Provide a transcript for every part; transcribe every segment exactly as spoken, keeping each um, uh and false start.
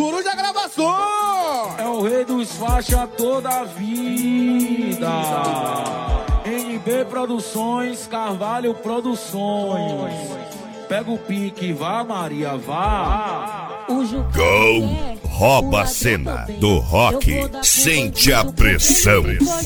Coruja Gravação! É o rei dos faixa toda a vida. N B Produções, Carvalho Produções. Pega o pique, vá Maria, vá. O Juca Gol, rouba a cena do rock, sente a pressão.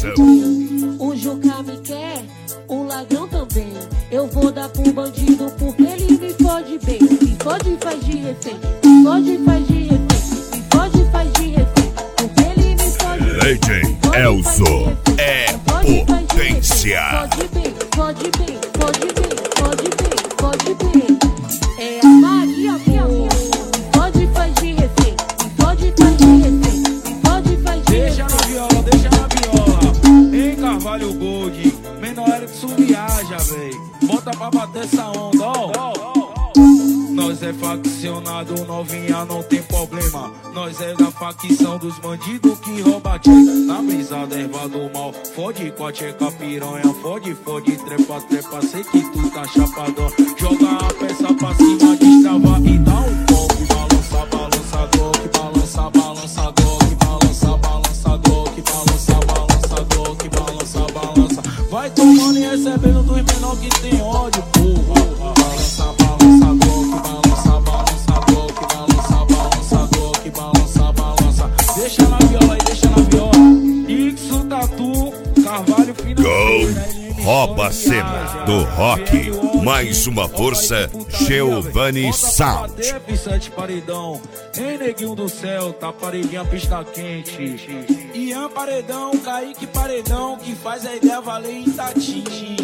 O Juca me quer, o ladrão também. Eu vou dar pro bandido porque ele me fode bem. Me fode e faz de refém, me fode e faz de refém, me fode e faz de refém, porque ele me fode bem. Legend Elzo é potência. Fode bem, fode bem, fode bem, fode bem, fode bem. É a Maria, amor. Fode e faz de refém, me fode e faz de refém, me fode e faz de Deixa refém. na viola, deixa na viola. Em Carvalho Gold, menor Erickson viaja, véi. Bota pra bater essa onda, ó. Nós é faccionado, novinha, não tem problema. Nós é da facção dos bandidos que rouba tcheca. Na brisada, erva do mal. Fode com a tcheca piranha. Fode, fode, trepa, trepa. Sei que tu tá chapadão. Joga a peça pra cima, destrava e dá um golpe. Balança, balança, glock. Balança, balança, glock. Balança, balança, glock. Balança, balança, glock. Balança, balança. Vai tomando e recebendo dos menor que tem ódio, porra. Balança, balança, glock. Balança, balança, glock. Balança, balança, glock. Balança, balança. Deixa na viola e deixa na viola. Ixo, Tatu, Carvalho Financeiro. Gol, rouba a cena do rock. Mais uma força, Giovanni Sound. F sete paredão, em neguinho do céu, tá paredinha pista quente. Ian paredão, Kaique paredão, que faz a ideia valer em Tati.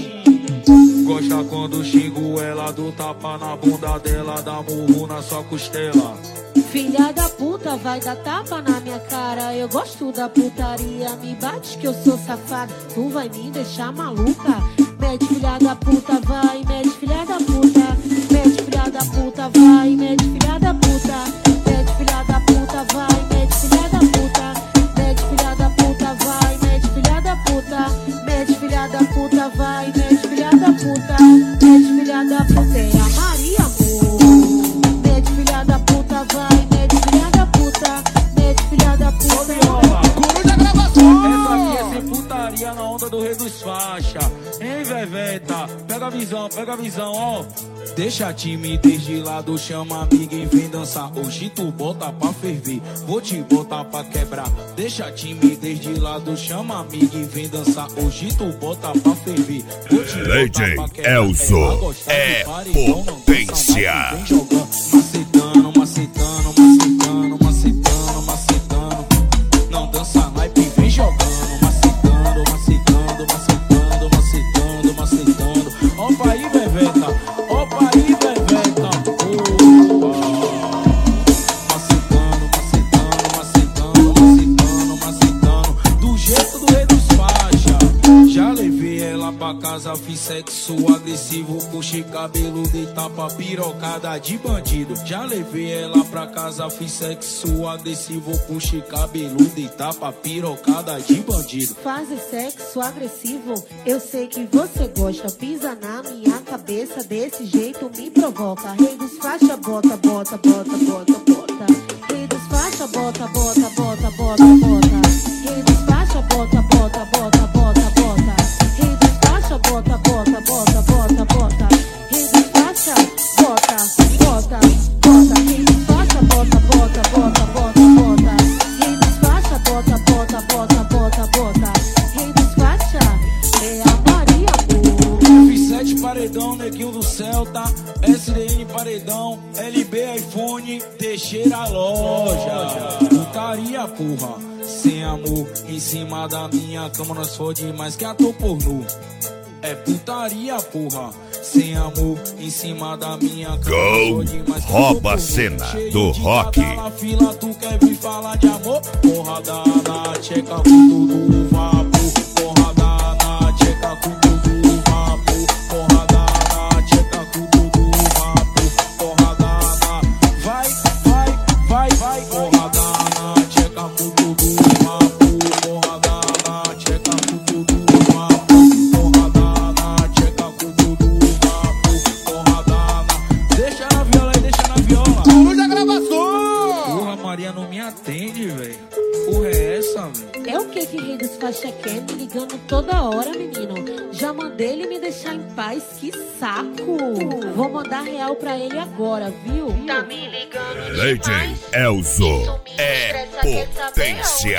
Gosta quando xingo ela, do tapa na bunda dela, dá murro na sua costela. Filha da puta, vai dar tapa na minha cara. Eu gosto da putaria, me bate que eu sou safada. Tu vai me deixar maluca. Mete filha da puta, vai, mete filha da puta. Mete filha da puta, vai, mete filha da puta. Mete filha da puta, vai, mete filha da puta. Mete filha da puta, vai, mete filha da puta. Mete filha da puta, vai, mete filha da puta. Mete filha da puta, é a Maria, amor. Mete filha da puta, vai, mete filha da puta. Mete filha da puta. Coruja Gravação! Essa aqui é sem putaria na onda do rei dos faixa. Hein, Veveta? Pega a visão, pega a visão, ó. Deixa a timidez de lado, chama amiga e vem dançar. Hoje tu bota pra ferver, vou te botar pra quebrar. Deixa a timidez de lado, chama amiga e vem dançar. Hoje tu bota pra ferver, vou te botar Legend pra quebrar. Elzo Ela gosta é de paredão, não potência. dança, vem jogando, macetando, macetando, macetando, macetando, macetando. Não dança naipe, vem jogando, macetando, macetando, macetando, macetando, macetando. Opa aí, Veveta. Opa aí, Veveta. Opa. Macetando, macetando, macetando, macetando, macetando. Do jeito do rei dos faixa. Já levei ela pra casa, fiz sexo agressivo. Puxei cabelo de tapa, pirocada de bandido. Já levei ela pra casa, fiz sexo agressivo. Puxei cabelo de tapa, pirocada de bandido. Fazer sexo agressivo, eu sei que você gosta. Pisa na minha cabeça, desse jeito me provoca. Rei dos faixa, bota, bota, bota, bota, bota. Rei dos faixa, bota, bota, bota, bota, bota. Rei dos faixa, bota, bota, bota, bota, bota. Rei dos faixa, bota, bota, bota, bota, bota. Rei dos faixa, bota, bota, bota. Rei dos faixa, bota, bota, bota, bota, bota. Rei dos faixa, bota, bota, bota, bota, bota. Rei dos faixa, é a Maria, amor. F sete paredão, neguinho do Celta. S D N paredão, L B iPhone, Teixeira loja. Putaria, porra. Sem amor, em cima da minha cama nós fode mais que ator pornô. É putaria, porra. Sem amor, em cima da minha cama Gol, nós fode mais que rouba ator pornô. a cena Cheio do de rock. gata na fila, tu quer vir falar de amor? Porrada na tcheca com tudo vapor. Porrada na tcheca com tudo vapor. Porrada na tcheca com tudo vapor. Porrada na... Vai, vai, vai, vai. Porrada na tcheca com tudo vapor. Porrada na tcheca com tudo vapor. Porrada na tcheca com tudo vapor. Porrada na... Deixa na viola e deixa na viola. Coruja Gravação! Porra, Maria. putaria não me atende, velho. Porra é essa, velho? É o que que rei dos faixa quer? Me ligando toda hora, menino. Já mandei ele me deixar em paz, que saco. Vou mandar real pra ele agora, viu? Tá me ligando Lady Elzo é potência.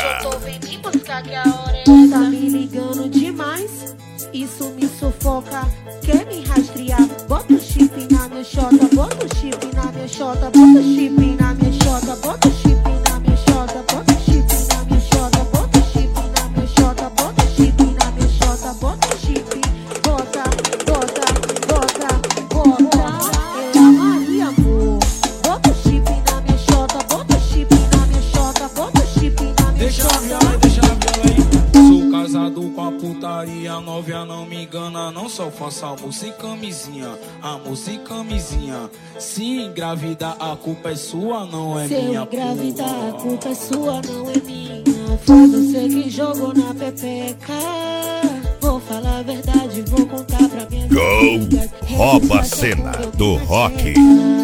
Tá me ligando demais, isso me sufoca. Quer me rastrear? Bota o chip na minha xota, bota o chip na minha xota, bota o chip na minha xota, bota o chip na minha xota, bota o chip na minha xota, bota o chip na minha xota, bota o chip na minha xota, bota o chip, bota, bota, bota, bota. É a Maria, amor. Bota o chip na minha xota, bota o chip na minha xota, bota o chip na minha Deixa a xota. viola aí, deixa a viola aí. Sou casado com a putaria, novia não me engana, não só faço almoço e camisinha, almoço e camisinha. Se engravidar a culpa é sua, não é Se eu minha. engravidar, porra. a culpa é sua, não é minha. Foi você que jogou na pepeca. Vou falar a verdade, vou contar pra minha Go! amigas. Rouba a Redes cena sociais, do eu tô rock. na